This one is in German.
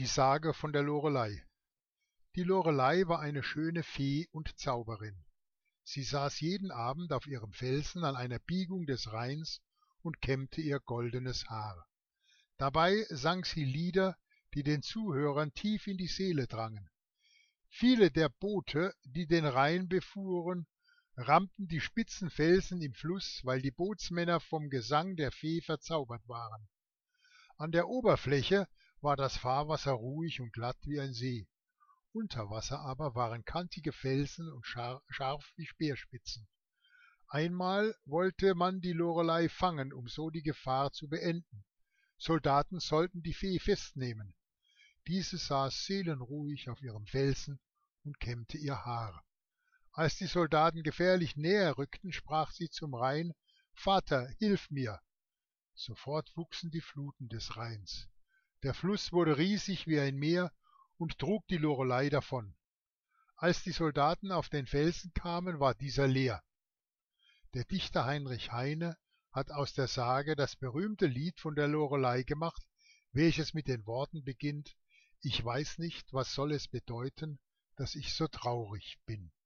Die Sage von der Loreley. Die Loreley war eine schöne Fee und Zauberin. Sie saß jeden Abend auf ihrem Felsen an einer Biegung des Rheins und kämmte ihr goldenes Haar. Dabei sang sie Lieder, die den Zuhörern tief in die Seele drangen. Viele der Boote, die den Rhein befuhren, rammten die spitzen Felsen im Fluss, weil die Bootsmänner vom Gesang der Fee verzaubert waren. An der Oberfläche war das Fahrwasser ruhig und glatt wie ein See. Unter Wasser aber waren kantige Felsen und scharf wie Speerspitzen. Einmal wollte man die Loreley fangen, um so die Gefahr zu beenden. Soldaten sollten die Fee festnehmen. Diese saß seelenruhig auf ihrem Felsen und kämmte ihr Haar. Als die Soldaten gefährlich näher rückten, sprach sie zum Rhein: »Vater, hilf mir!« Sofort wuchsen die Fluten des Rheins. Der Fluss wurde riesig wie ein Meer und trug die Loreley davon. Als die Soldaten auf den Felsen kamen, war dieser leer. Der Dichter Heinrich Heine hat aus der Sage das berühmte Lied von der Loreley gemacht, welches mit den Worten beginnt: »Ich weiß nicht, was soll es bedeuten, dass ich so traurig bin.«